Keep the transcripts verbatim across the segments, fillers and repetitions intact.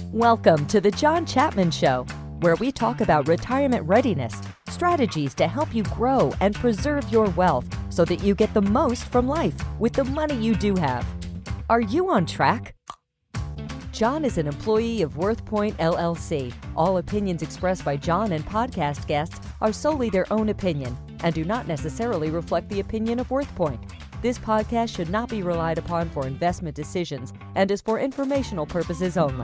Welcome to the John Chapman Show, where we talk about retirement readiness, strategies to help you grow and preserve your wealth so that you get the most from life with the money you do have. Are you on track? John is an employee of WorthPoint L L C. All opinions expressed by John and podcast guests are solely their own opinion and do not necessarily reflect the opinion of WorthPoint. This podcast should not be relied upon for investment decisions and is for informational purposes only.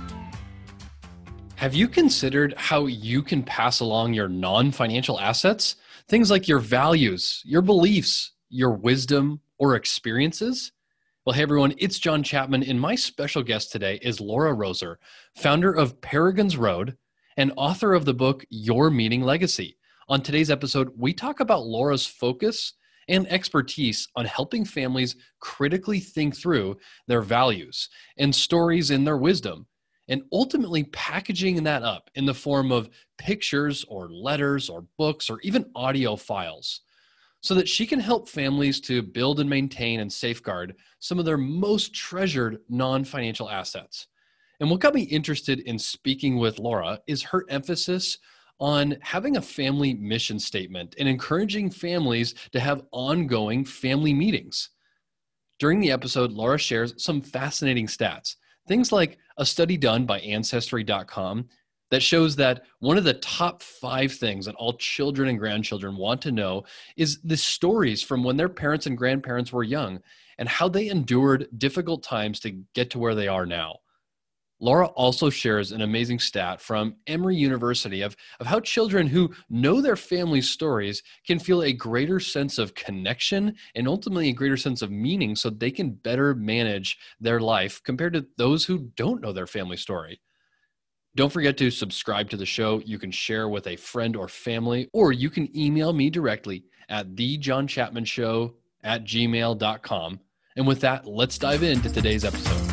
Have you considered how you can pass along your non-financial assets? Things like your values, your beliefs, your wisdom, or experiences? Well, hey everyone, it's John Chapman, and my special guest today is Laura Roser, founder of Peregrine's Road and author of the book, Your Meaning Legacy. On today's episode, we talk about Laura's focus and expertise on helping families critically think through their values and stories in their wisdom, and ultimately packaging that up in the form of pictures or letters or books or even audio files so that she can help families to build and maintain and safeguard some of their most treasured non-financial assets. And what got me interested in speaking with Laura is her emphasis on having a family mission statement and encouraging families to have ongoing family meetings. During the episode, Laura shares some fascinating stats. Things like a study done by Ancestry dot com that shows that one of the top five things that all children and grandchildren want to know is the stories from when their parents and grandparents were young and how they endured difficult times to get to where they are now. Laura also shares an amazing stat from Emory University of, of how children who know their family's stories can feel a greater sense of connection and ultimately a greater sense of meaning so they can better manage their life compared to those who don't know their family story. Don't forget to subscribe to the show. You can share with a friend or family, or you can email me directly at the john chapman show at gmail dot com. And with that, let's dive into today's episode.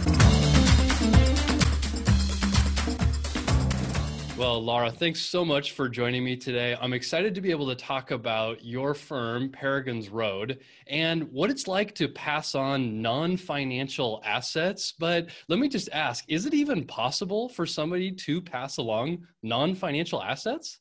Well, Laura, thanks so much for joining me today. I'm excited to be able to talk about your firm, Peregrine's Road, and what it's like to pass on non-financial assets. But let me just ask, is it even possible for somebody to pass along non-financial assets?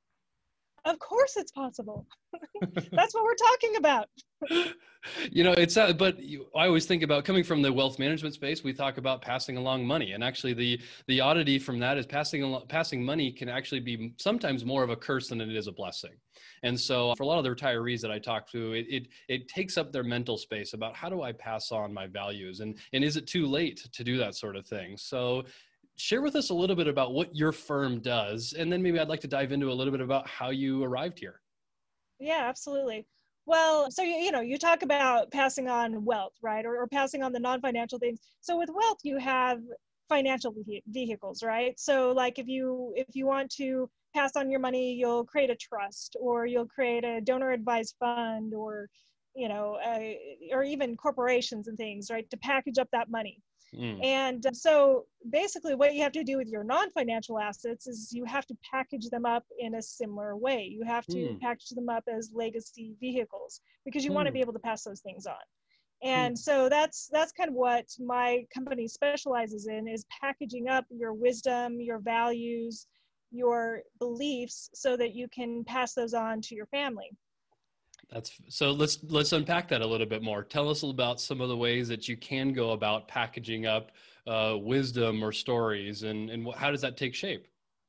Of course it's possible. That's what we're talking about. You know, it's, uh, but you, I always think about coming from the wealth management space, we talk about passing along money. And actually the, the oddity from that is passing, along, passing money can actually be sometimes more of a curse than it is a blessing. And so for a lot of the retirees that I talk to, it, it, it takes up their mental space about how do I pass on my values? And, and is it too late to do that sort of thing? So share with us a little bit about what your firm does. And then maybe I'd like to dive into a little bit about how you arrived here. Yeah, absolutely. Well, so, you, you know, you talk about passing on wealth, right? Or, or passing on the non-financial things. So with wealth, you have financial ve- vehicles, right? So like if you, if you want to pass on your money, you'll create a trust, or you'll create a donor advised fund, or, you know, uh, or even corporations and things, right? To package up that money. Mm. And so basically what you have to do with your non-financial assets is you have to package them up in a similar way. You have to mm. package them up as legacy vehicles because you mm. want to be able to pass those things on. And mm. so that's that's kind of what my company specializes in, is packaging up your wisdom, your values, your beliefs so that you can pass those on to your family. That's so let's let's unpack that a little bit more. Tell us about some of the ways that you can go about packaging up uh, wisdom or stories, and, and how does that take shape?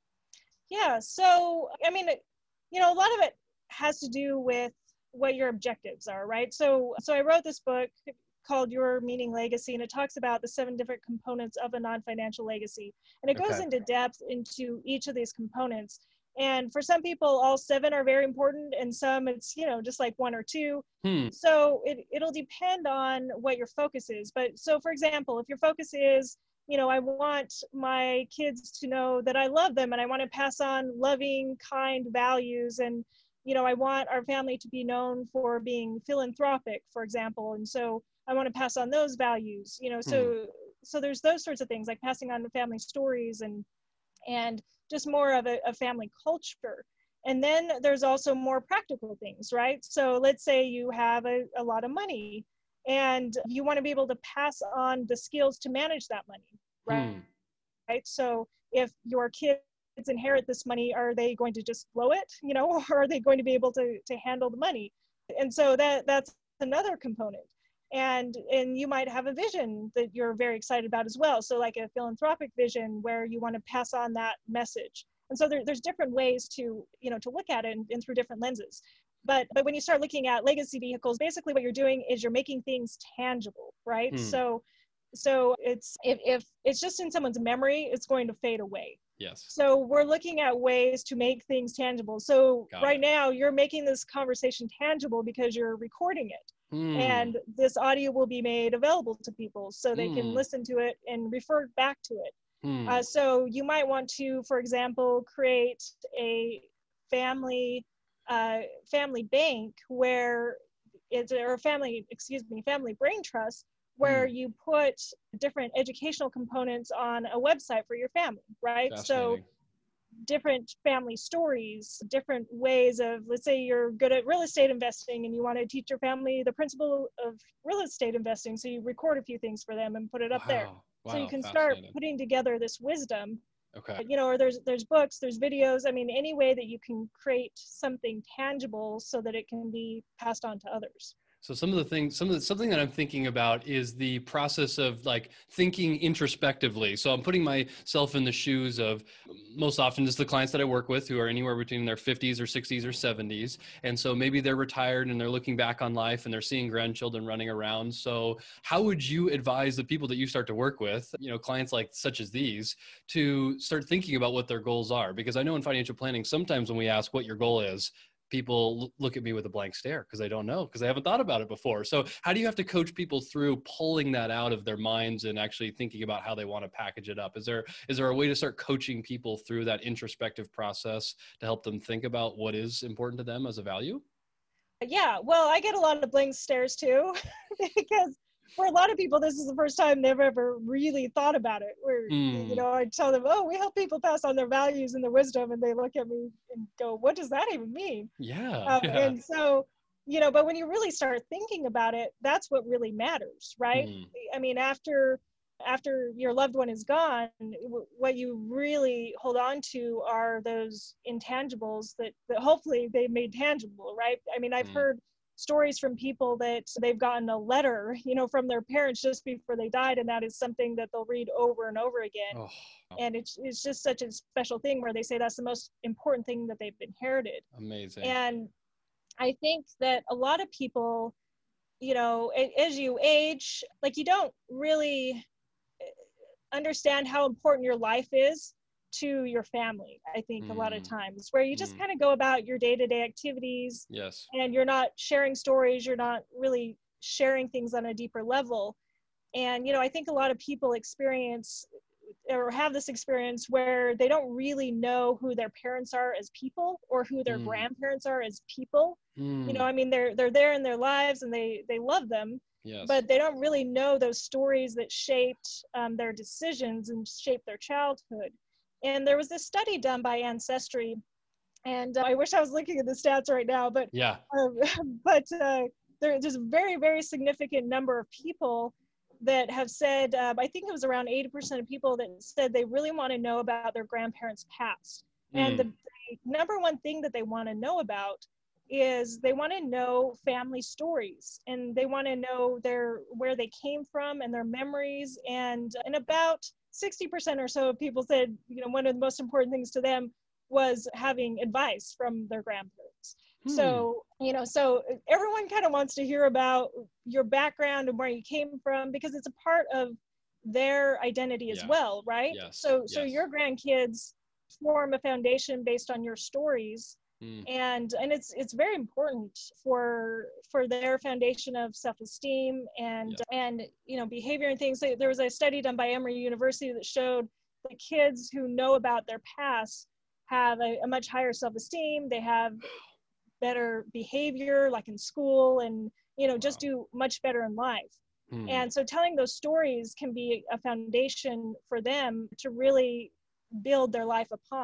Yeah, so, I mean, you know, a lot of it has to do with what your objectives are, right? So, so I wrote this book called Your Meaning Legacy, and it talks about the seven different components of a non-financial legacy. And it goes okay. into depth into each of these components. And for some people, all seven are very important, and some it's, you know, just like one or two. Hmm. So it, it'll depend on what your focus is. But so, for example, if your focus is, you know, I want my kids to know that I love them and I want to pass on loving, kind values. And, you know, I want our family to be known for being philanthropic, for example. And so I want to pass on those values, you know, so, hmm. so there's those sorts of things like passing on the family stories and, and just more of a, a family culture. And then there's also more practical things, right? So let's say you have a, a lot of money and you want to be able to pass on the skills to manage that money, right? Hmm. So if your kids inherit this money, are they going to just blow it, you know, or are they going to be able to, to handle the money? And so that that's another component. And, and you might have a vision that you're very excited about as well. So like a philanthropic vision where you want to pass on that message. And so there, there's different ways to, you know, to look at it and, and through different lenses. But, but when you start looking at legacy vehicles, basically what you're doing is you're making things tangible, right? Hmm. So, so it's, if, if it's just in someone's memory, it's going to fade away. Yes. So we're looking at ways to make things tangible. So Got right it. now you're making this conversation tangible because you're recording it. Hmm. And this audio will be made available to people so they Hmm. can listen to it and refer back to it. Hmm. Uh, so you might want to, for example, create a family uh, family bank where it's, or family, excuse me, family brain trust, where Hmm. you put different educational components on a website for your family, right? So Fascinating. different family stories, different ways of, let's say you're good at real estate investing and you want to teach your family the principle of real estate investing. So you record a few things for them and put it up there. Wow. Wow. So you can start Fascinating. putting together this wisdom, Okay. you know, or there's, there's books, there's videos. I mean, any way that you can create something tangible so that it can be passed on to others. So some of the things, some of the, something that I'm thinking about is the process of like thinking introspectively. So I'm putting myself in the shoes of, most often it's the clients that I work with who are anywhere between their fifties or sixties or seventies. And so maybe they're retired and they're looking back on life and they're seeing grandchildren running around. So how would you advise the people that you start to work with, you know, clients like such as these, to start thinking about what their goals are? Because I know in financial planning, sometimes when we ask what your goal is, people look at me with a blank stare because I don't know, because I haven't thought about it before. So how do you have to coach people through pulling that out of their minds and actually thinking about how they want to package it up? Is there, is there a way to start coaching people through that introspective process to help them think about what is important to them as a value? Yeah, well, I get a lot of blank stares too, because for a lot of people, this is the first time they've ever really thought about it. Where, Mm. you know, I tell them, oh, we help people pass on their values and their wisdom. And they look at me and go, what does that even mean? Yeah, Um, yeah. And so, you know, but when you really start thinking about it, that's what really matters, right? Mm. I mean, after after your loved one is gone, w- what you really hold on to are those intangibles that, that hopefully they made tangible, right? I mean, I've Mm. heard stories from people that they've gotten a letter, you know, from their parents just before they died, and that is something that they'll read over and over again. Oh, And it's, it's just such a special thing where they say that's the most important thing that they've inherited. amazing. And I think that a lot of people, you know, a- as you age, like you don't really understand how important your life is to your family, I think, a lot of Mm. times, where you just Mm. kind of go about your day-to-day activities Yes. and you're not sharing stories, you're not really sharing things on a deeper level. And, you know, I think a lot of people experience or have this experience where they don't really know who their parents are as people or who their Mm. grandparents are as people. Mm. You know, I mean, they're they're there in their lives and they they love them, Yes. but they don't really know those stories that shaped um, their decisions and shaped their childhood. And there was this study done by Ancestry, and uh, I wish I was looking at the stats right now, but Yeah. um, but uh, there, there's a very, very significant number of people that have said, uh, I think it was around eighty percent of people that said they really want to know about their grandparents' past. And Mm. the, the number one thing that they want to know about is they want to know family stories, and they want to know their where they came from and their memories. And and about sixty percent or so of people said, you know, one of the most important things to them was having advice from their grandparents. Hmm. So, you know, so everyone kind of wants to hear about your background and where you came from, because it's a part of their identity as Yeah. well, right? Yes. So, so Yes. your grandkids form a foundation based on your stories. Mm. And and it's it's very important for for their foundation of self-esteem and Yeah. and you know, behavior and things. There was a study done by Emory University that showed the kids who know about their past have a, a much higher self-esteem. They have better behavior, like in school, and you know, just Wow. do much better in life. Mm. And so telling those stories can be a foundation for them to really build their life upon.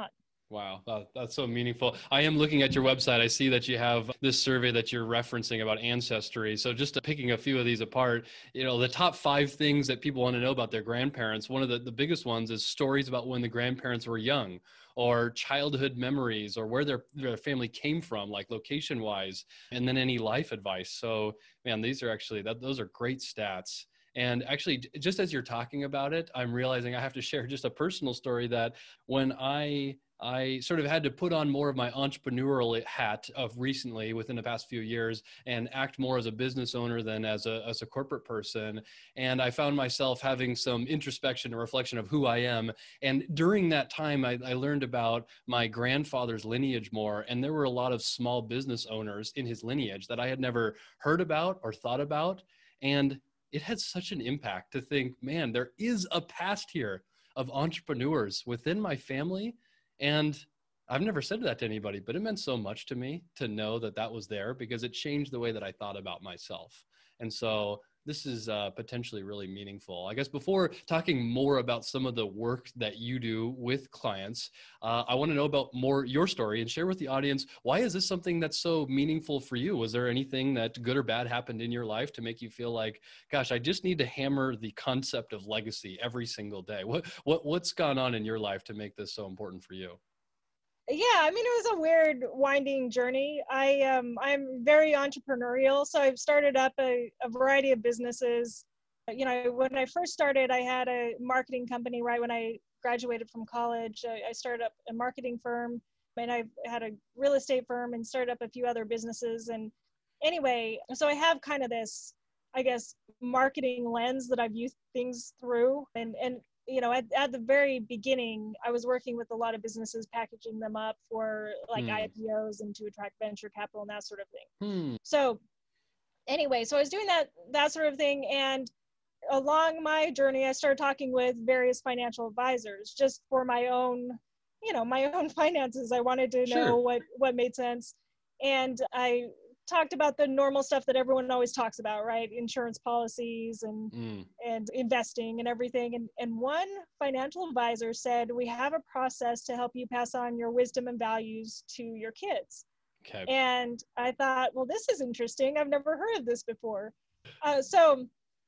Wow, uh, that's so meaningful. I am looking at your website. I see that you have this survey that you're referencing about ancestry. So just uh, picking a few of these apart, you know, the top five things that people want to know about their grandparents, one of the, the biggest ones is stories about when the grandparents were young, or childhood memories, or where their, their family came from, like location wise, and then any life advice. So man, these are actually, that those are great stats. And actually, just as you're talking about it, I'm realizing I have to share just a personal story that when I I sort of had to put on more of my entrepreneurial hat of recently within the past few years and act more as a business owner than as a, as a corporate person. And I found myself having some introspection and reflection of who I am. And during that time, I, I learned about my grandfather's lineage more. And there were a lot of small business owners in his lineage that I had never heard about or thought about. And it had such an impact to think, man, there is a past here of entrepreneurs within my family. And I've never said that to anybody, but it meant so much to me to know that that was there, because it changed the way that I thought about myself. And so this is uh, potentially really meaningful. I guess before talking more about some of the work that you do with clients, uh, I want to know about more your story and share with the audience, why is this something that's so meaningful for you? Was there anything that good or bad happened in your life to make you feel like, gosh, I just need to hammer the concept of legacy every single day? What, what, what's gone on in your life to make this so important for you? Yeah, I mean, it was a weird, winding journey. I um, I'm very entrepreneurial, so I've started up a, a variety of businesses. You know, when I first started, I had a marketing company right when I graduated from college. I, I started up a marketing firm, and I had a real estate firm and started up a few other businesses. And anyway, so I have kind of this, I guess, marketing lens that I've used things through. And, and you know, at, at the very beginning, I was working with a lot of businesses, packaging them up for like Hmm. I P Os and to attract venture capital and that sort of thing. Hmm. So anyway, so I was doing that, that sort of thing. And along my journey, I started talking with various financial advisors just for my own, you know, my own finances. I wanted to know Sure. what, what made sense. And I talked about the normal stuff that everyone always talks about, right? Insurance policies and, Hmm. and investing and everything. And, and one financial advisor said, we have a process to help you pass on your wisdom and values to your kids. Okay. And I thought, well, this is interesting. I've never heard of this before. Uh, so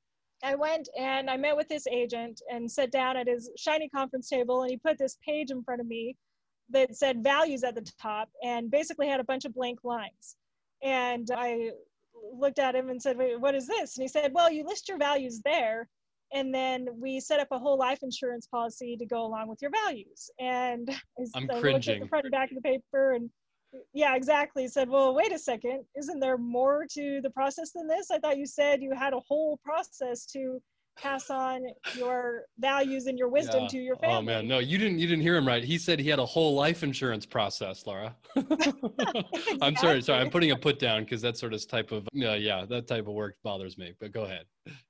I went and I met with this agent and sat down at his shiny conference table, and he put this page in front of me that said values at the top and basically had a bunch of blank lines. And I looked at him and said, wait, what is this? And he said, well, you list your values there, and then we set up a whole life insurance policy to go along with your values. And I, I'm I looked at the cringing. front and back of the paper, and yeah, exactly. He said, well, wait a second. Isn't there more to the process than this? I thought you said you had a whole process to pass on your values and your wisdom Yeah. to your Oh family. man, no, you didn't. You didn't hear him right. He said he had a whole life insurance process, Laura. I'm sorry. Sorry, I'm Exactly. putting a put down because that sort of type of yeah, yeah, that type of work bothers me. But go ahead.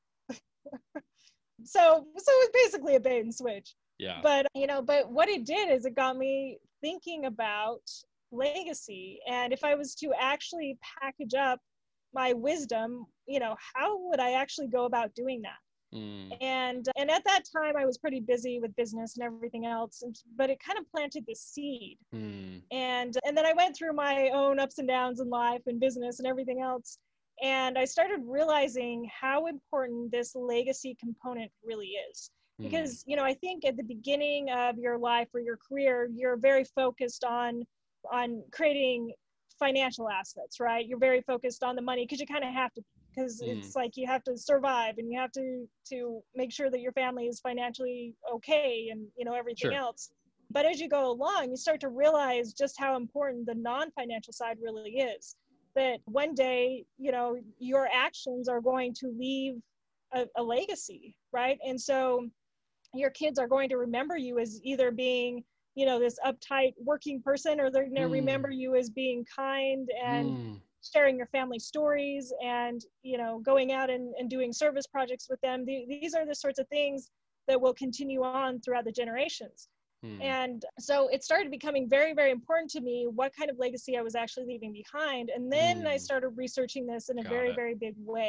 So, so it was basically a bait and switch. Yeah. But, you know, but what it did is it got me thinking about legacy. And if I was to actually package up my wisdom, you know, how would I actually go about doing that? Mm. And and at that time, I was pretty busy with business and everything else, and, but it kind of planted the seed. Mm. And and then I went through my own ups and downs in life and business and everything else, and I started realizing how important this legacy component really is. Mm. Because, you know, I think at the beginning of your life or your career, you're very focused on on creating financial assets, right? You're very focused on the money because you kind of have to, because Mm. it's like you have to survive and you have to to make sure that your family is financially okay and, you know, everything Sure. else. But as you go along, you start to realize just how important the non-financial side really is. That one day, you know, your actions are going to leave a, a legacy, right? And so your kids are going to remember you as either being, you know, this uptight working person, or they're going to Mm. remember you as being kind and Mm. sharing your family stories and, you know, going out and, and doing service projects with them. The, these are the sorts of things that will continue on throughout the generations. Mm. And so it started becoming very, very important to me what kind of legacy I was actually leaving behind. And then I Mm. started researching this in a Got very, it. very big way.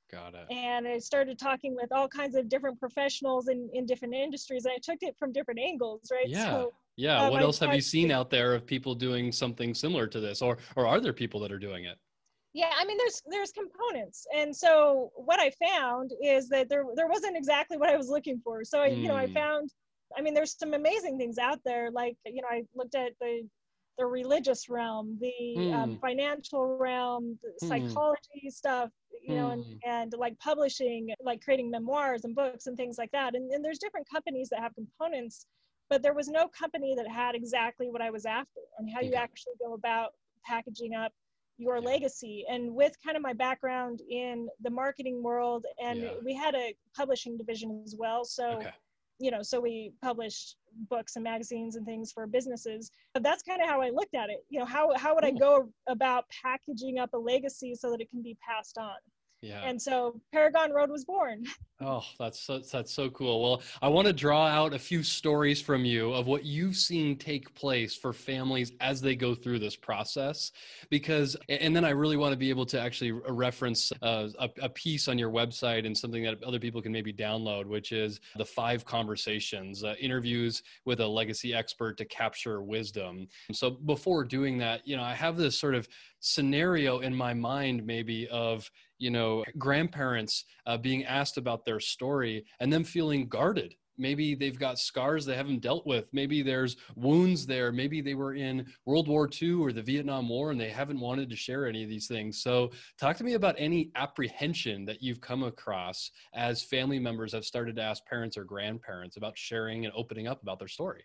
Got it. And I started talking with all kinds of different professionals in, in different industries. And I took it from different angles, right? Yeah. So Yeah. um, What I else have you talked seen out there of people doing something similar to this, or, or are there people that are doing it? Yeah, I mean, there's there's components, and so what I found is that there there wasn't exactly what I was looking for. So I, you know, I Mm. found, I mean, there's some amazing things out there. Like, you know, I looked at the the religious realm, the um, Hmm. financial realm, the Hmm. psychology stuff, you know, and Hmm. and like publishing, like creating memoirs and books and things like that. And and there's different companies that have components, but there was no company that had exactly what I was after and how you Okay. actually go about packaging up your Yeah. legacy. And with kind of my background in the marketing world, and Yeah. we had a publishing division as well, so Okay. you know, so we published books and magazines and things for businesses. But that's kind of how I looked at it. You know, how how would I Cool. go about packaging up a legacy so that it can be passed on? Yeah. And so Paragon Road was born. Oh, that's so, that's so cool. Well, I want to draw out a few stories from you of what you've seen take place for families as they go through this process, because, and then I really want to be able to actually reference uh, a, a piece on your website and something that other people can maybe download, which is the five conversations, uh, interviews with a legacy expert to capture wisdom. So before doing that, you know, I have this sort of scenario in my mind, maybe of, you know, grandparents uh, being asked about their story and them feeling guarded. Maybe they've got scars they haven't dealt with. Maybe there's wounds there. Maybe they were in World War Two or the Vietnam War and they haven't wanted to share any of these things. So talk to me about any apprehension that you've come across as family members have started to ask parents or grandparents about sharing and opening up about their story.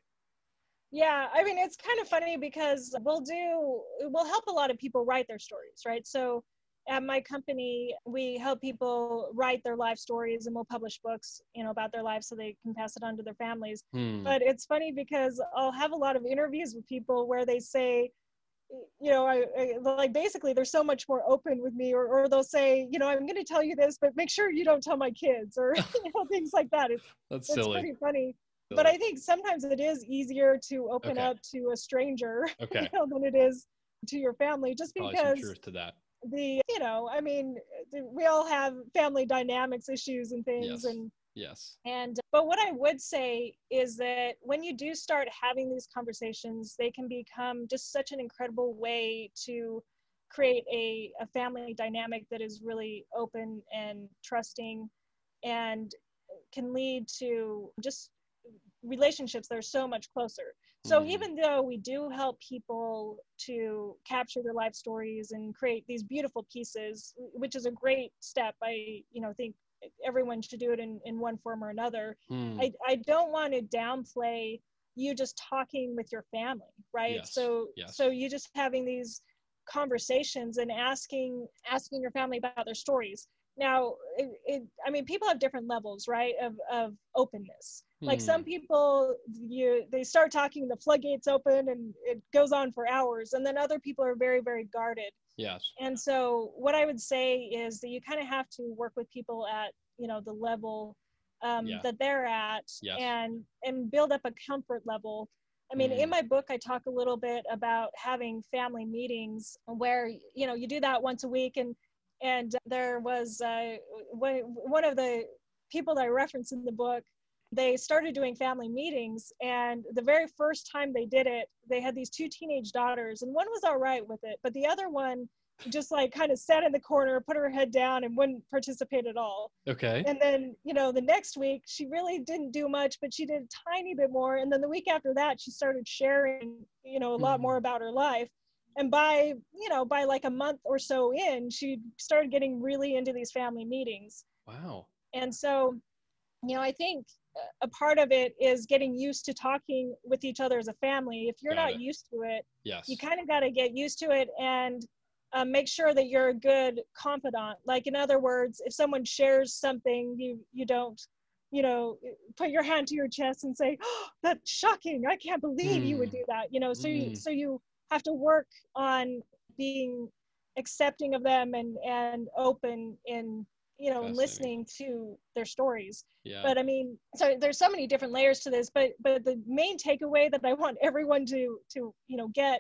Yeah, I mean, it's kind of funny because we'll do, we'll help a lot of people write their stories, right? So at my company, we help people write their life stories and we'll publish books, you know, about their lives so they can pass it on to their families. Hmm. But it's funny because I'll have a lot of interviews with people where they say, you know, I, I like basically they're so much more open with me, or, or they'll say, you know, I'm going to tell you this, but make sure you don't tell my kids, or you know, things like that. It's That's it's silly. pretty funny. But Silly. I think sometimes it is easier to open Okay. up to a stranger, Okay. you know, than it is to your family, just Probably some because truth to that. the, you know, I mean, we all have family dynamics issues and things, Yes. and Yes. and but what I would say is that when you do start having these conversations, they can become just such an incredible way to create a, a family dynamic that is really open and trusting, and can lead to just relationships that are so much closer. So Mm. even though we do help people to capture their life stories and create these beautiful pieces, which is a great step, I, you know, think everyone should do it in, in one form or another. Mm. I, I don't want to downplay you just talking with your family, right? Yes. So, Yes. so you just having these conversations and asking, asking your family about their stories. Now, it, it, I mean, people have different levels, right, of, of openness. Like some Hmm. people, you they start talking, the floodgates open, and it goes on for hours. And then other people are very, very guarded. Yes. And so what I would say is that you kind of have to work with people at, you know, the level um, Yeah. that they're at, Yes. and and build up a comfort level. I mean, in Mm. my book, I talk a little bit about having family meetings where, you know, you do that once a week. And and there was uh, one one of the people that I reference in the book, they started doing family meetings, and the very first time they did it, they had these two teenage daughters, and one was all right with it, but the other one just like kind of sat in the corner, put her head down, and wouldn't participate at all. Okay. And then, you know, the next week she really didn't do much, but she did a tiny bit more. And then the week after that, she started sharing, you know, a lot more Mm. about her life. And by, you know, by like a month or so in, she started getting really into these family meetings. Wow. And so, you know, I think a part of it is getting used to talking with each other as a family. If you're Got not it. used to it, Yes. you kind of got to get used to it, and um, make sure that you're a good confidant. Like, in other words, if someone shares something, you you don't, you know, put your hand to your chest and say, oh, that's shocking, I can't believe you would Hmm. do that. You know, so you Mm. so you have to work on being accepting of them, and and open in, you know, and Fascinating. listening to their stories. Yeah. But I mean, so there's so many different layers to this, but but the main takeaway that I want everyone to to you know get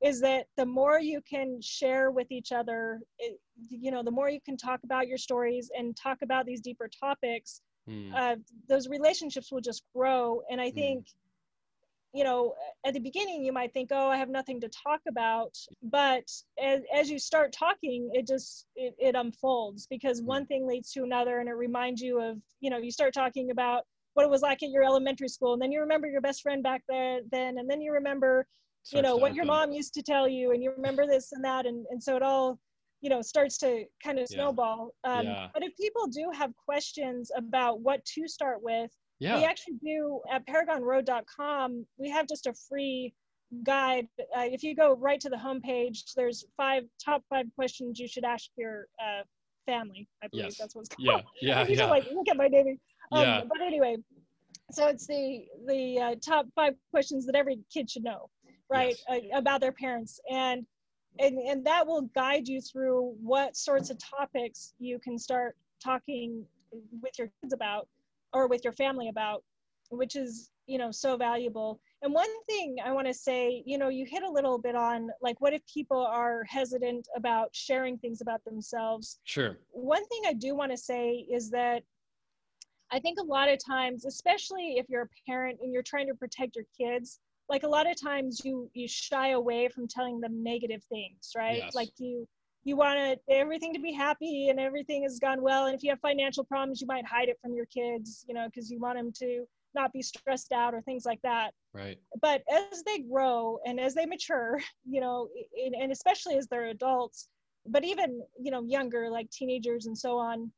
is that the more you can share with each other, it, you know, the more you can talk about your stories and talk about these deeper topics, Mm. uh, those relationships will just grow. And I Mm. think, you know, at the beginning, you might think, oh, I have nothing to talk about. But as, as you start talking, it just, it, it unfolds, because one Mm. thing leads to another. And it reminds you of, you know, you start talking about what it was like at your elementary school. And then you remember your best friend back there then. And then you remember, you Starts know, to what your open. mom used to tell you. And you remember this and that. And, and so it all, you know, starts to kind of Yeah. snowball. Um, Yeah. But if people do have questions about what to start with, Yeah. we actually do at paragon road dot com, we have just a free guide. Uh, if you go right to the homepage, there's five top five questions you should ask your uh, family, I believe Yes. that's what's called. Yeah. Yeah. I need to Yeah. like look at my naming. Um, Yeah. But anyway, so it's the the uh, top five questions that every kid should know, right? Yes. Uh, about their parents. And, and, and that will guide you through what sorts of topics you can start talking with your kids about, or with your family about, which is, you know, so valuable. And one thing I want to say, you know, you hit a little bit on, like, what if people are hesitant about sharing things about themselves? Sure. One thing I do want to say is that I think a lot of times, especially if you're a parent and you're trying to protect your kids, like a lot of times you you shy away from telling them negative things, right? Yes. Like you you want everything to be happy and everything has gone well. And if you have financial problems, you might hide it from your kids, you know, because you want them to not be stressed out or things like that. Right. But as they grow and as they mature, you know, and, and especially as they're adults, but even, you know, younger, like teenagers and so on,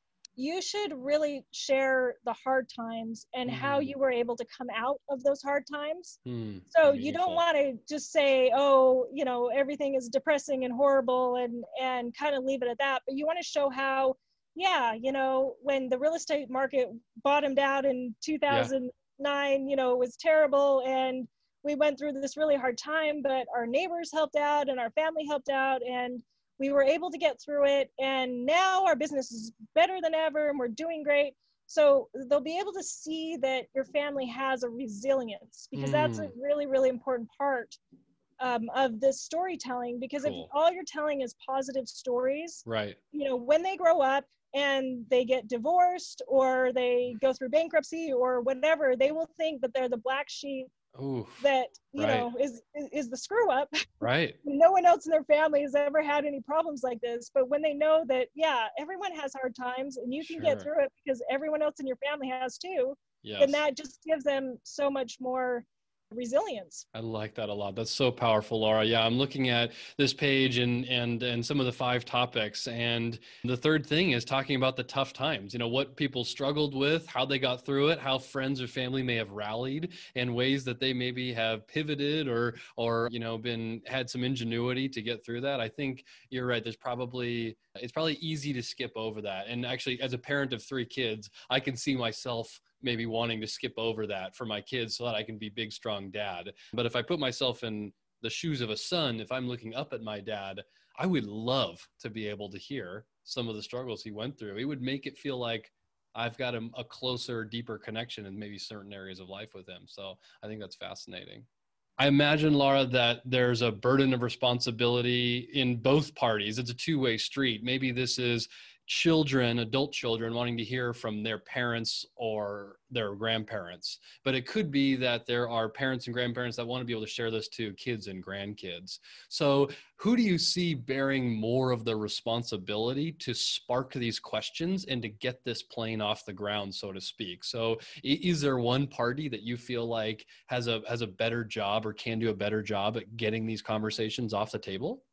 you should really share the hard times and how Mm. you were able to come out of those hard times. Mm. So you Meaningful. don't want to just say, oh, you know, everything is depressing and horrible and, and kind of leave it at that. But you want to show how, yeah, you know, when the real estate market bottomed out in two thousand nine, you know, it was terrible. And we went through this really hard time, but our neighbors helped out and our family helped out. And we were able to get through it. And now our business is better than ever and we're doing great. So they'll be able to see that your family has a resilience, because mm. that's a really, really important part um, of this storytelling. Because cool. if all you're telling is positive stories, right? You know, when they grow up and they get divorced or they go through bankruptcy or whatever, they will think that they're the black sheep. Oof, that you right. know is, is is the screw up. Right. No one else in their family has ever had any problems like this. But when they know that, yeah, everyone has hard times and you can sure. get through it because everyone else in your family has too, yes. then that just gives them so much more resilience. I like that a lot. That's so powerful, Laura. Yeah, I'm looking at this page and and and some of the five topics. And the third thing is talking about the tough times, you know, what people struggled with, how they got through it, how friends or family may have rallied, and ways that they maybe have pivoted or or you know been had some ingenuity to get through that. I think you're right. There's probably it's probably easy to skip over that. And actually, as a parent of three kids, I can see myself maybe wanting to skip over that for my kids so that I can be big, strong dad. But if I put myself in the shoes of a son, if I'm looking up at my dad, I would love to be able to hear some of the struggles he went through. It would make it feel like I've got a, a closer, deeper connection in maybe certain areas of life with him. So I think that's fascinating. I imagine, Laura, that there's a burden of responsibility in both parties. It's a two-way street. Maybe this is children, adult children, wanting to hear from their parents or their grandparents. But it could be that there are parents and grandparents that want to be able to share this to kids and grandkids. So who do you see bearing more of the responsibility to spark these questions and to get this plane off the ground, so to speak? So is there one party that you feel like has a has a better job or can do a better job at getting these conversations off the table?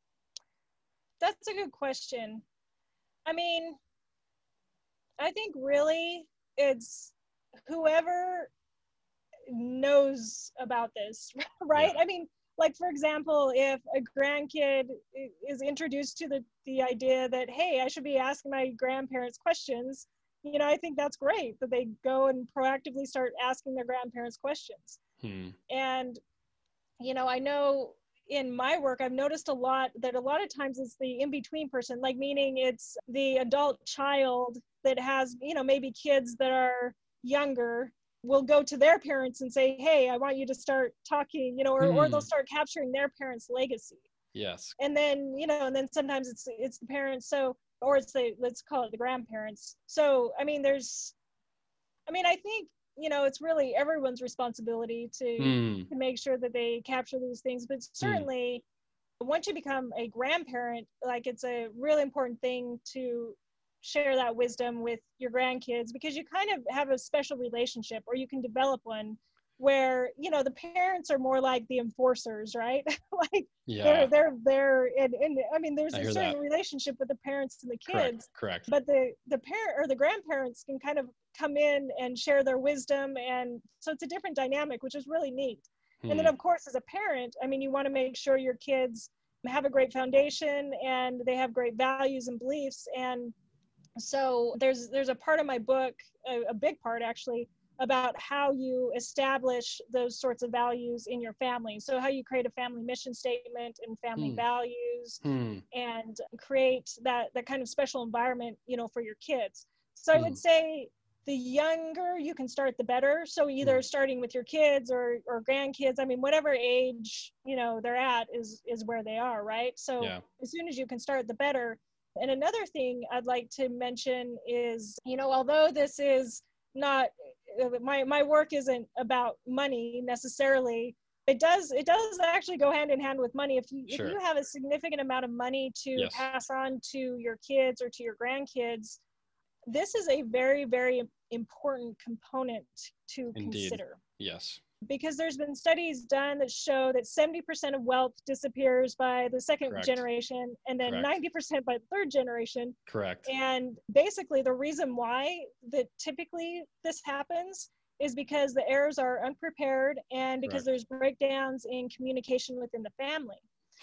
That's a good question. I mean, I think really it's whoever knows about this, right? Yeah. I mean, like, for example, if a grandkid is introduced to the, the idea that, hey, I should be asking my grandparents questions, you know, I think that's great that they go and proactively start asking their grandparents questions. Hmm. And, you know, I know in my work, I've noticed a lot that a lot of times it's the in-between person, like meaning it's the adult child that has, you know, maybe kids that are younger will go to their parents and say, hey, I want you to start talking, you know, or, or they'll Hmm. start capturing their parents' legacy. Yes. And then, you know, and then sometimes it's it's the parents, so, or it's the, let's call it the grandparents. So I mean, there's, I mean, I think, you know, it's really everyone's responsibility to Hmm. to make sure that they capture these things. But Hmm. certainly once you become a grandparent, like, it's a really important thing to share that wisdom with your grandkids, because you kind of have a special relationship, or you can develop one where, you know, the parents are more like the enforcers, right? Like, they're Yeah, they're they're and, and I mean, there's I a hear certain that. relationship with the parents and the Correct. kids, Correct. but the the parent or the grandparents can kind of come in and share their wisdom, and so it's a different dynamic, which is really neat. And then, Hmm. of course, as a parent, I mean, you want to make sure your kids have a great foundation and they have great values and beliefs. And so there's there's a part of my book, a, a big part actually, about how you establish those sorts of values in your family. So how you create a family mission statement and family Hmm. values, Hmm. and create that that kind of special environment, you know, for your kids. So I Hmm. would say the younger you can start, the better. So Hmm. either starting with your kids or or grandkids, I mean, whatever age, you know, they're at is is where they are, right? So Yeah. as soon as you can start, the better. And another thing I'd like to mention is, you know, although this is not, my my work isn't about money necessarily, it does it does actually go hand in hand with money. If you if Sure. you have a significant amount of money to Yes. pass on to your kids or to your grandkids, this is a very, very important component to Indeed. consider, Yes. because there's been studies done that show that seventy percent of wealth disappears by the second Correct. generation, and then Correct. ninety percent by the third generation. Correct. And basically the reason why that typically this happens is because the heirs are unprepared, and because Correct. there's breakdowns in communication within the family.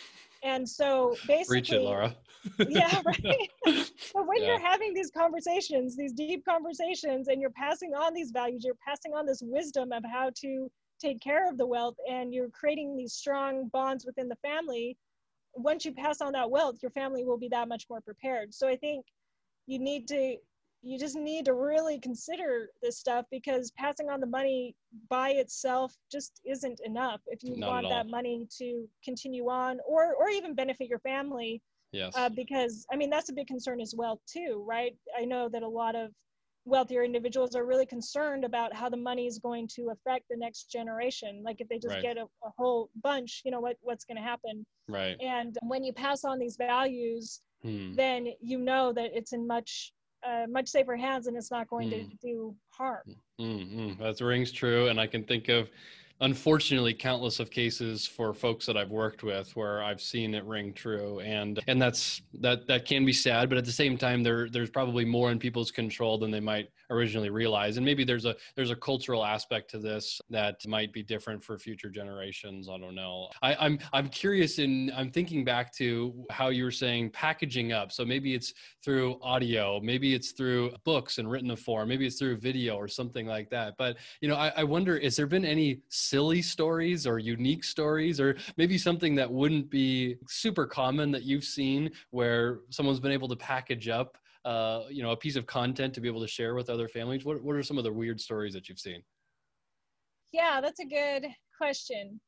And so Preach it, basically, Laura. yeah, right. But when Yeah. you're having these conversations, these deep conversations, and you're passing on these values, you're passing on this wisdom of how to take care of the wealth, and you're creating these strong bonds within the family. Once you pass on that wealth, your family will be that much more prepared. So I think you need to, you just need to really consider this stuff, because passing on the money by itself just isn't enough if you Not at want that all. money to continue on, or or even benefit your family. Yes. Uh, because I mean, that's a big concern as well too, right? I know that a lot of wealthier individuals are really concerned about how the money is going to affect the next generation. Like, if they just Right. get a, a whole bunch, you know, what what's going to happen. Right. And when you pass on these values, Hmm. then you know that it's in much uh, much safer hands, and it's not going Hmm. to do harm. Mm-hmm. That rings true. And I can think of, unfortunately, countless of cases for folks that I've worked with where I've seen it ring true. And and that's that that can be sad, but at the same time, there there's probably more in people's control than they might originally realize. And maybe there's a there's a cultural aspect to this that might be different for future generations. I don't know. I, I'm I'm curious, in I'm thinking back to how you were saying packaging up. So maybe it's through audio, maybe it's through books in written form, maybe it's through video or something like that. But you know, I, I wonder, has there been any silly stories or unique stories, or maybe something that wouldn't be super common that you've seen, where someone's been able to package up, uh, you know, a piece of content to be able to share with other families? What What are some of the weird stories that you've seen? Yeah, that's a good question.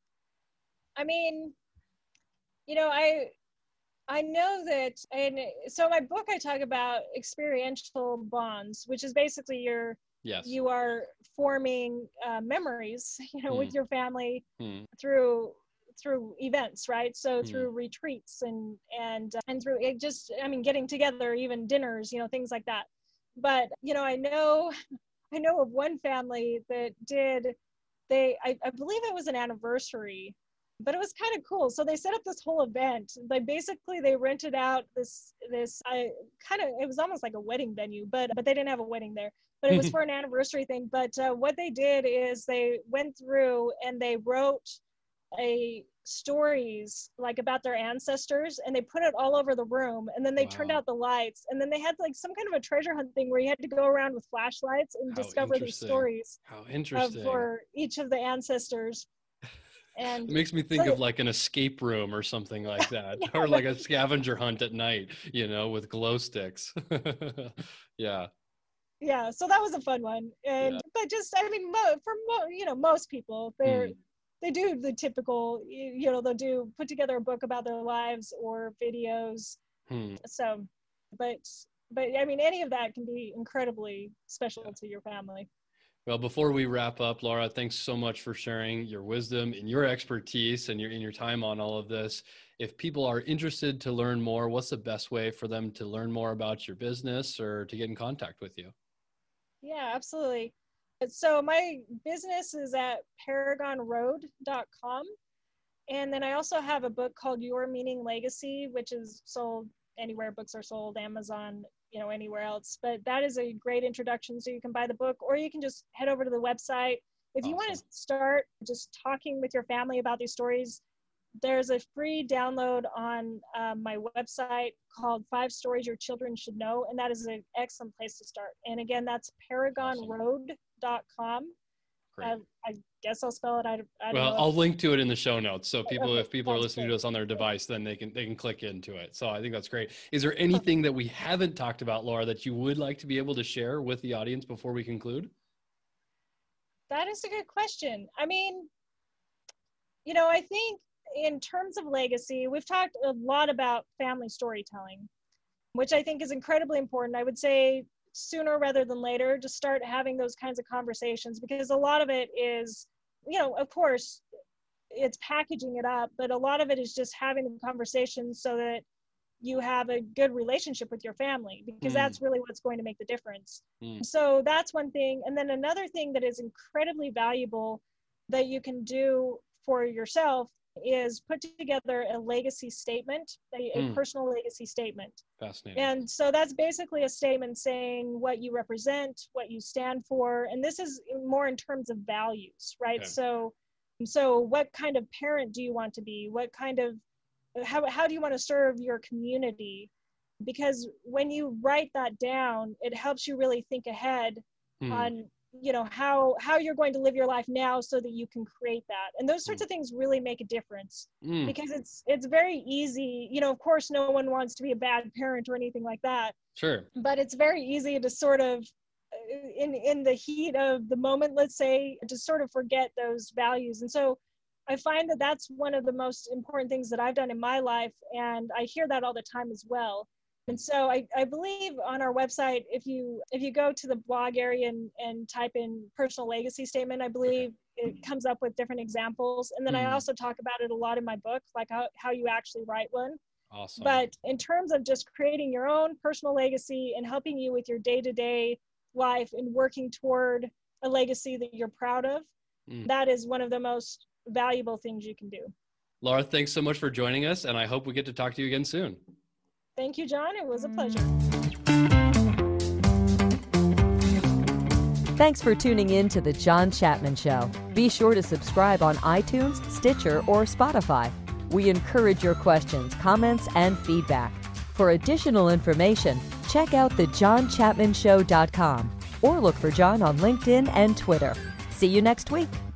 I mean, you know, I I know that, and so in my book I talk about experiential bonds, which is basically your Yes. you are forming uh, memories, you know, Hmm. with your family Hmm. through through events, right? So Hmm. through retreats and and uh, and through it just, I mean, getting together, even dinners, you know, things like that. But you know, I know I know of one family that did, they I, I believe it was an anniversary, but it was kind of cool. So they set up this whole event. Like, basically they rented out this this I kind of, it was almost like a wedding venue, but but they didn't have a wedding there. But it was for an anniversary thing. But uh, what they did is they went through and they wrote a stories like about their ancestors, and they put it all over the room, and then they turned Wow. out the lights, and then they had like some kind of a treasure hunt thing where you had to go around with flashlights and How discover these interesting. stories How of interesting. for each of the ancestors. And It makes me think so, of like an escape room or something like that, yeah, or like a right. scavenger hunt at night, you know, with glow sticks. Yeah. yeah, so that was a fun one. And Yeah. but just I mean, mo- for mo- you know most people, they're Hmm. they do the typical, you you know, they'll do put together a book about their lives or videos. Hmm. So, but but I mean, any of that can be incredibly special Yeah. to your family. Well, before we wrap up, Laura, thanks so much for sharing your wisdom and your expertise and your in your time on all of this. If people are interested to learn more, what's the best way for them to learn more about your business or to get in contact with you? Yeah, absolutely. So my business is at paragon road dot com. And then I also have a book called Your Meaning Legacy, which is sold anywhere books are sold, Amazon, you know, anywhere else. But that is a great introduction. So you can buy the book, or you can just head over to the website. If you want to Awesome. start just talking with your family about these stories, there's a free download on um, my website called Five Stories Your Children Should Know. And that is an excellent place to start. And again, that's paragon road dot com. Great. Uh, I guess I'll spell it. I, I don't Well, know. I'll link to it in the show notes. So people, Okay, if people are sounds listening great. to us on their device, then they can, they can click into it. So I think that's great. Is there anything that we haven't talked about, Laura, that you would like to be able to share with the audience before we conclude? That is a good question. I mean, you know, I think in terms of legacy, we've talked a lot about family storytelling, which I think is incredibly important. I would say sooner rather than later, just start having those kinds of conversations, because a lot of it is, you know, of course, it's packaging it up, but a lot of it is just having the conversations so that you have a good relationship with your family, because Mm. that's really what's going to make the difference. Mm. So that's one thing. And then another thing that is incredibly valuable that you can do for yourself is put together a legacy statement, a, a Mm. personal legacy statement. Fascinating. And so that's basically a statement saying what you represent, what you stand for. And this is more in terms of values, right? Okay. So, so what kind of parent do you want to be? What kind of, how, how do you want to serve your community? Because when you write that down, it helps you really think ahead Mm. on, you know, how, how you're going to live your life now so that you can create that. And those sorts Mm. of things really make a difference. Mm. Because it's it's very easy, you know, of course, no one wants to be a bad parent or anything like that, Sure. but it's very easy to sort of, uh, in in the heat of the moment, let's say, to sort of forget those values. And so I find that that's one of the most important things that I've done in my life, and I hear that all the time as well. And so I, I believe on our website, if you if you go to the blog area and, and type in personal legacy statement, I believe it comes up with different examples. And then I Mm. also talk about it a lot in my book, like how, how you actually write one. Awesome. But in terms of just creating your own personal legacy and helping you with your day-to-day life and working toward a legacy that you're proud of, Mm. that is one of the most valuable things you can do. Laura, thanks so much for joining us, and I hope we get to talk to you again soon. Thank you, John. It was a pleasure. Thanks for tuning in to The John Chapman Show. Be sure to subscribe on iTunes, Stitcher, or Spotify. We encourage your questions, comments, and feedback. For additional information, check out the john chapman show dot com or look for John on LinkedIn and Twitter. See you next week.